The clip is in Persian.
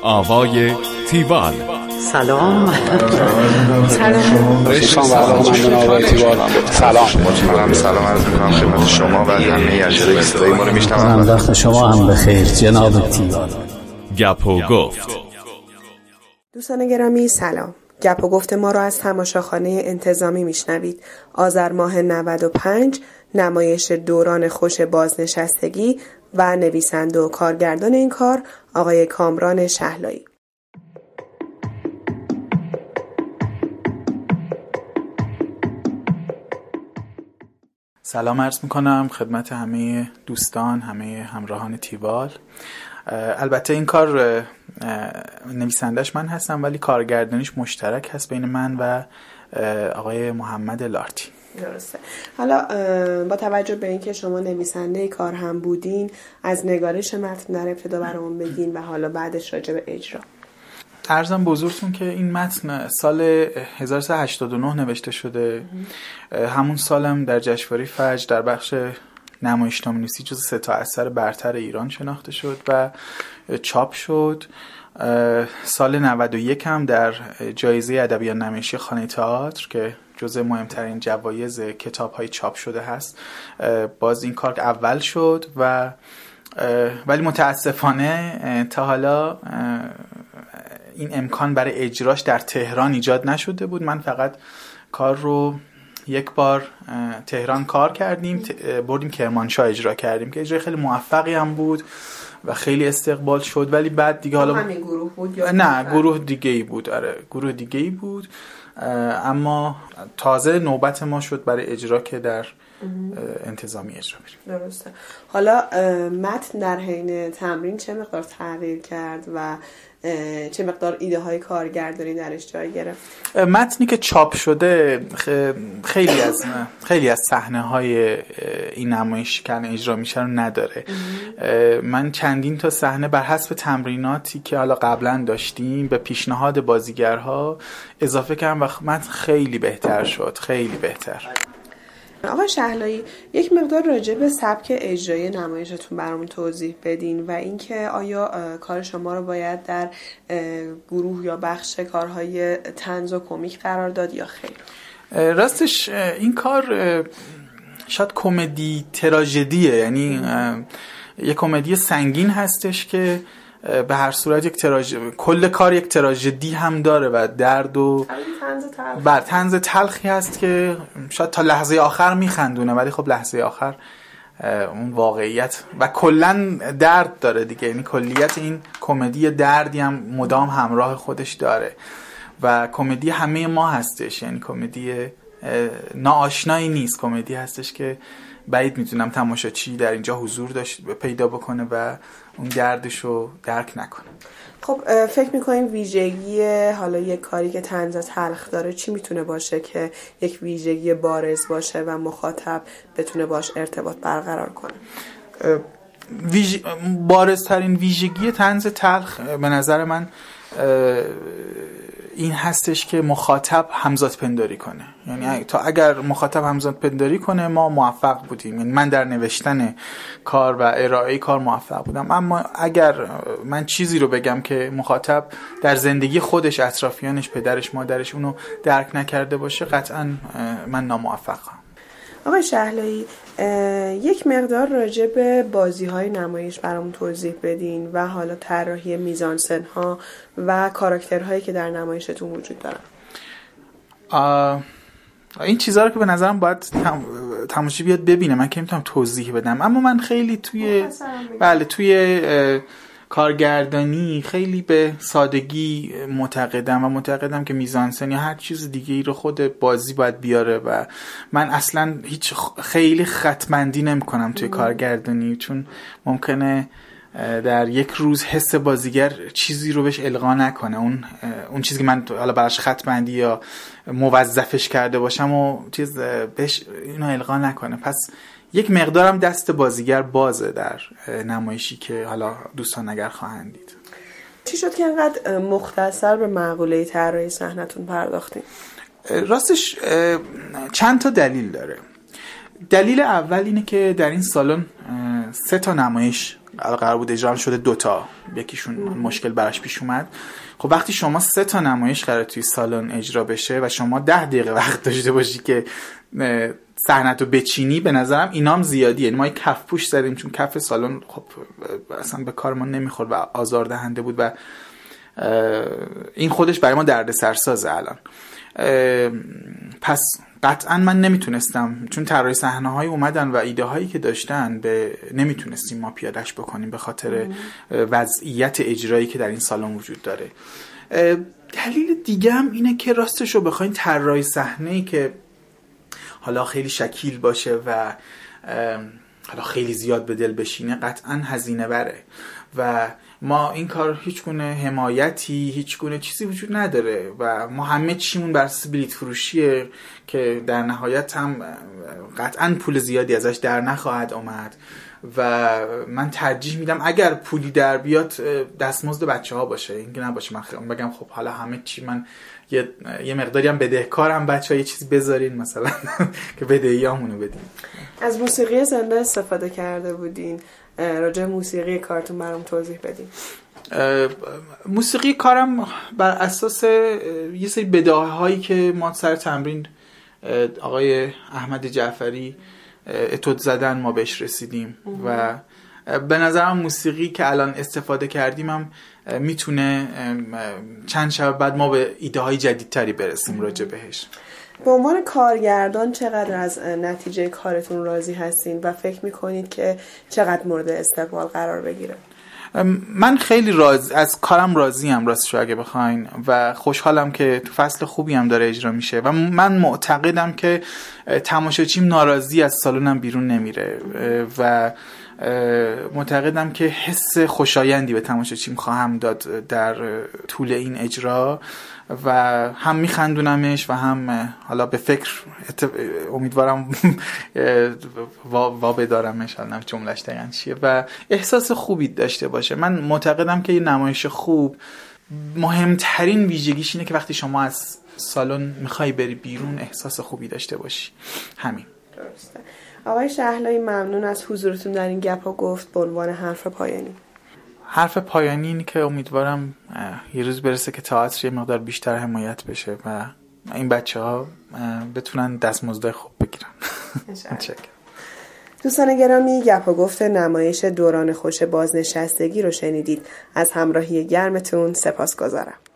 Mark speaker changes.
Speaker 1: آوای تیوال.
Speaker 2: سلام.
Speaker 3: سلام عرض می‌کنم خدمت شما و همه اجرای صدای ما رو میشنوند.
Speaker 2: وقت شما هم بخیر جناب تیوال.
Speaker 1: گپ و گفت.
Speaker 4: دوستان گرامی سلام. گپ و گفت ما را از تماشاخانه انتظامی میشنوید. آذر ماه 95 نمایش دوران خوش بازنشستگی و نویسنده و کارگردان این کار آقای کامران شهلایی.
Speaker 5: سلام عرض میکنم خدمت همه دوستان، همه همراهان تیوال. البته این کار نویسندش من هستم ولی کارگردانیش مشترک هست بین من و آقای محمد لارتی.
Speaker 4: درسته. حالا با توجه به اینکه شما نویسنده کار هم بودین، از نگارش متن در ابتدا برامون بگین و حالا بعدش راجع به اجرا.
Speaker 5: عرضم بزرگتون که این متن سال 1389 نوشته شده. همون سالم در جشنواره فجر در بخش نمایشنامه‌نویسی جز 3 تا اثر برتر ایران شناخته شد و چاپ شد. سال 91 هم در جایزه ادبیات نمایشی خانه تئاتر که جزء مهمترین جوایز کتاب‌های چاپ شده هست باز این کار اول شد و ولی متاسفانه تا حالا این امکان برای اجراش در تهران ایجاد نشده بود. من فقط کار رو یک بار تهران کار کردیم، بردیم کرمانشاه اجرا کردیم که اجرای خیلی موفقی هم بود و خیلی استقبال شد. ولی بعد دیگه حالا
Speaker 4: همین گروه بود یا
Speaker 5: نه گروه دیگه‌ای بود. آره گروه دیگه‌ای بود، اما تازه نوبت ما شد برای اجرا که در انتظامی اجرا بریم.
Speaker 4: درسته. حالا متن در حین تمرین چه مقدار تغییر کرد و چه مقدار ایده های کارگردانی درش جای گرفت؟
Speaker 5: متنی که چاپ شده خیلی از صحنه های این نمایش که اجرا میشه رو نداره. من چندین تا صحنه بر حسب تمریناتی که حالا قبلا داشتیم به پیشنهاد بازیگرها اضافه کردم و متن خیلی بهتر شد، خیلی بهتر.
Speaker 4: آقای شهلایی، یک مقدار راجع به سبک اجرای نمایشتون برامون توضیح بدین و اینکه آیا کار شما رو باید در گروه یا بخش کارهای طنز و کمیک قرار داد یا خیر؟
Speaker 5: راستش این کار شاید کمدی تراژدیه، یعنی یک کمدی سنگین هستش که به هر صورت یک کل کار یک تراژدی هم داره و درد و طنز تلخی هست که شاید تا لحظه آخر میخندونه ولی خب لحظه آخر اون واقعیت و کلن درد داره دیگه. یعنی کلیت این کمدی دردی هم مدام همراه خودش داره و کمدی همه ما هستش. یعنی کمدی ناآشنایی نیست، کمدی هستش که بعید میتونم تماشاچی در اینجا حضور پیدا بکنه و اون دردشو درک نکنه.
Speaker 4: خب فکر میکنیم ویژگی حالا یک کاری که طنز تلخ داره چی میتونه باشه که یک ویژگی بارز باشه و مخاطب بتونه باش ارتباط برقرار کنه؟
Speaker 5: بارزترین ویژگی طنز تلخ به نظر من این هستش که مخاطب همزاد پنداری کنه. یعنی تا اگر مخاطب همزاد پنداری کنه ما موفق بودیم. یعنی من در نوشتن کار و ارائه کار موفق بودم، اما اگر من چیزی رو بگم که مخاطب در زندگی خودش، اطرافیانش، پدرش، مادرش اونو درک نکرده باشه قطعا من ناموفقم.
Speaker 4: آقای شهلایی، یک مقدار راجع به بازی‌های نمایش برامون توضیح بدین و حالا طراحی میزانسن‌ها و کاراکترهایی که در نمایشتون وجود دارن.
Speaker 5: این چیزا رو که به نظرم باید تماشاچی بیاد ببینه، من که نمیتونم توضیح بدم. اما من خیلی توی کارگردانی خیلی به سادگی معتقدم که میزانسن یا هر چیز دیگه ای رو خود بازی باید بیاره و من اصلا خیلی خط‌بندی نمی‌کنم توی کارگردانی، چون ممکنه در یک روز حس بازیگر چیزی رو بهش القا نکنه، اون چیزی که من حالا براش خط‌بندی یا موظفش کرده باشم و چیز بهش اینو القا نکنه. پس یک مقدارم دست بازیگر بازه در نمایشی که حالا دوستان اگر خواهند دید.
Speaker 4: چی شد که انقدر مختصر به مقوله طراحی صحنتون پرداختین؟
Speaker 5: راستش چند تا دلیل داره. دلیل اول اینه که در این سالن 3 تا نمایش قرار بود اجرا شده 2 تا، یکیشون مشکل براش پیش اومد. خب وقتی شما 3 تا نمایش قرار توی سالن اجرا بشه و شما 10 دقیقه وقت داشته باشی که صحنه‌تو بچینی، به نظرم اینام زیادیه. یعنی ما یک کف پوش زدیم چون کف سالن خب اصلا به کار ما نمیخورد و آزاردهنده بود و این خودش برای ما دردسرسازه الان. پس قطعا من نمیتونستم، چون طراحی صحنه‌های اومدن و ایده هایی که داشتن نمیتونستیم ما پیادهش بکنیم به خاطر وضعیت اجرایی که در این سالن وجود داره. دلیل دیگه هم اینه که راستشو بخواین طراحی صحنه‌ای که حالا خیلی شکیل باشه و حالا خیلی زیاد به دل بشینه قطعا هزینه بره و ما این کار هیچ گونه حمایتی، هیچ گونه چیزی وجود نداره و ما همه چیمون بر اساس بلیت فروشیه که در نهایت هم قطعا پول زیادی ازش در نخواهد اومد و من ترجیح میدم اگر پولی در بیاد دستمزد بچه‌ها باشه، اینکه نباشه من بگم خب حالا همه چی من یه مقداری هم بدهکارم، بچه‌ها یه چیزی بذارین مثلا که بدهیامونو بدین.
Speaker 4: از موسیقی زنده استفاده کرده بودین، راجع موسیقی کارتون برام توضیح بدین.
Speaker 5: موسیقی کارم بر اساس یه سری بداهه هایی که ما سر تمرین آقای احمد جعفری اتود زدن ما بهش رسیدیم و به نظرم موسیقی که الان استفاده کردیم هم میتونه چند شب بعد ما به ایده های جدیدتری برسیم راجع بهش.
Speaker 4: به عنوان کارگردان چقدر از نتیجه کارتون راضی هستین و فکر میکنید که چقدر مورد استقبال قرار بگیره؟
Speaker 5: من خیلی از کارم راضیم راستش اگه بخواین و خوشحالم که تو فصل خوبی هم داره اجرا میشه و من معتقدم که تماشاچیم ناراضی از سالنم بیرون نمیره و معتقدم که حس خوشایندی به تماشاچیم خواهم داد در طول این اجرا و هم میخندونمش و هم حالا به فکر امیدوارم بدارمش، حالا جمله‌اش دقیقاً چیه و احساس خوبی داشته باشه. من معتقدم که یه نمایش خوب مهمترین ویژگیش اینه که وقتی شما از سالن میخوای بری بیرون احساس خوبی داشته باشی. همین.
Speaker 4: درسته. آقای شهلایی ممنون از حضورتون در این گپ و گفت. به عنوان حرف پایانی.
Speaker 5: حرف پایانی اینه که امیدوارم یه روز برسه که تئاتر یه مقدار بیشتر حمایت بشه و این بچه‌ها بتونن دستمزد خوب بگیرن.
Speaker 4: دوستان گرامی، گپ و گفت نمایش دوران خوش بازنشستگی رو شنیدید. از همراهی گرمتون سپاسگزارم.